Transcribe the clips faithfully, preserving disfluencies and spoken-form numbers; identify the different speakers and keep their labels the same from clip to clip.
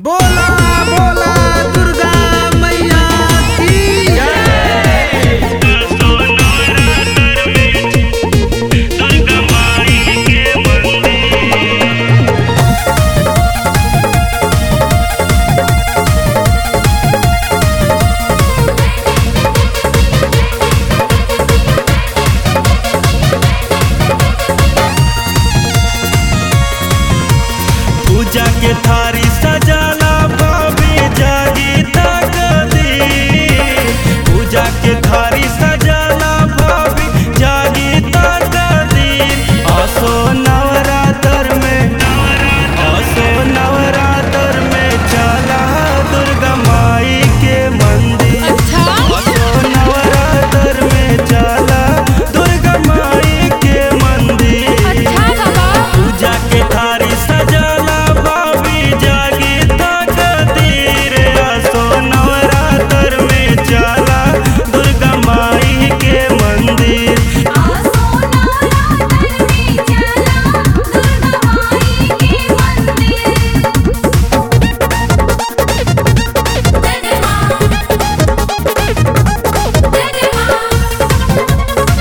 Speaker 1: बोला बोला दुर्गा मैया की जय। पूजा के थारी सजाला भाभी जागी तकदी। पूजा के थारी सजाला भाभी जागी तकदी। आसो नवरात्र में आसो नवरात्र में चला दुर्गा माई के मंदिर।
Speaker 2: अच्छा?
Speaker 1: आसो नवरात्र में चला दुर्गा माई के मंदिर।
Speaker 2: अच्छा बाबा।
Speaker 1: पूजा के थारी सजाला भाभी जागी तकदीर। आसो नवरात्र में चला दुर्गा माई के मंदिर।
Speaker 2: आसो नवरात्र में चला दुर्गा माई के मंदिर। जय जय मां, जय जय मां।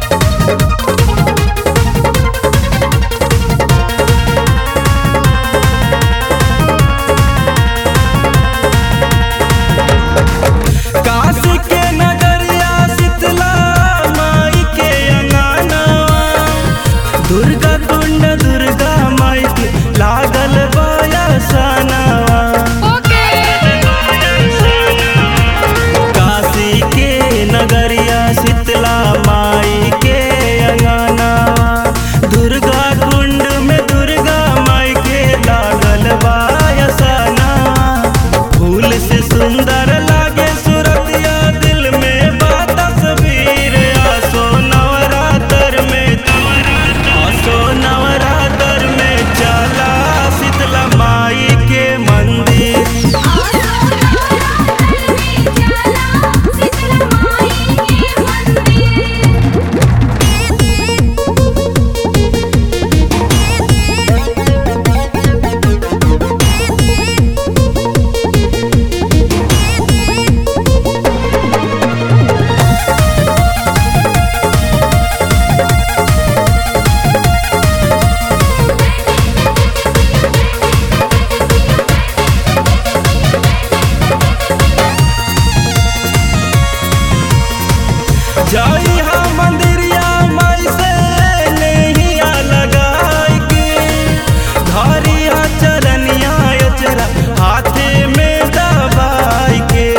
Speaker 1: काशी के नगरिया शीतला माई के अंगनवा। दुर्गा कुंड दुर्गा माई के लागल बयसनवा।
Speaker 2: ओके।
Speaker 1: काशी के नगरिया शीतला माई के अंगनवा। दुर्गा कुंड में दुर्गा माई के लागल बयसनवा। फूल से सुंदर लागे सूरतिया दिल में बात तस्वीर। आसो नवरात्र में आसो नवरात्र में चला शीतला माई के मंदिर।
Speaker 2: आसो नवरात्र में चला शीतला माई के मंदिर।
Speaker 1: जाई हा मंदिरिया माई से नैया लगाई के। धारी हा चरनिया अचरा हाथे में दबाई के।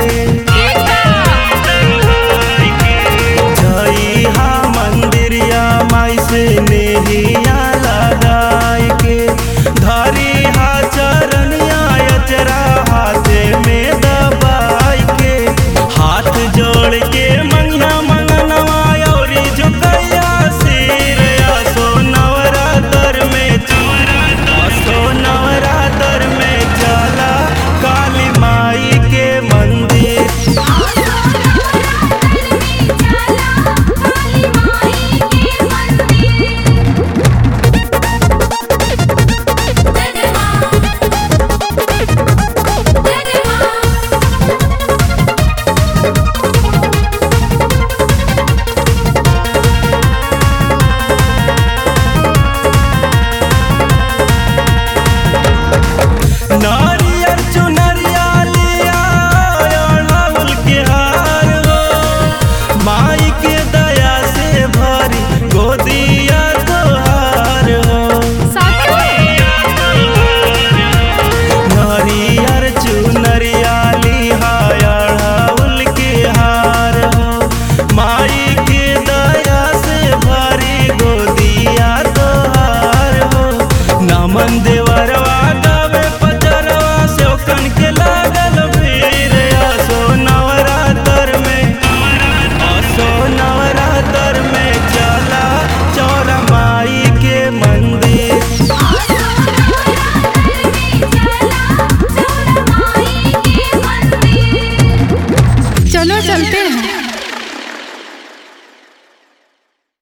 Speaker 1: जाई हा मंदिरिया माई से नैया लगाई के। धारी हा चरनिया अचरा हाथे में दबाई के। हाथ जोड़ के मंगना मंगनवा औरी झुकैया सिर। आसो नवरात्र में आसो नवरात्र में चला काली माई के मंदिर।
Speaker 2: आसो नवरात्र में चला काली माई के मंदिर। जय जय मां, जय जय मां।
Speaker 1: नारियल चुनरिया लिया अड़हुल के हार हो। माई के दया से भरी गोदिया तोहार हो। नारियल चुनरिया लिया अड़हुल के हार हो। माई के दया से भरी गोदिया तोहार हो। नमन देवा